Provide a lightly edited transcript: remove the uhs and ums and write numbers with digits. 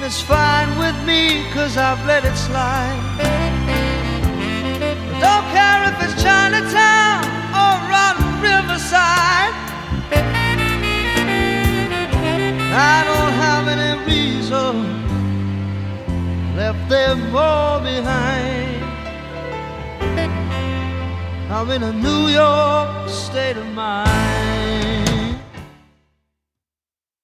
it's fine with me, 'cause I've let it slide. I don't care if it's Chinatown or rotten Riverside. I don't have any reason left them all behind. I'm in a New York state of mind.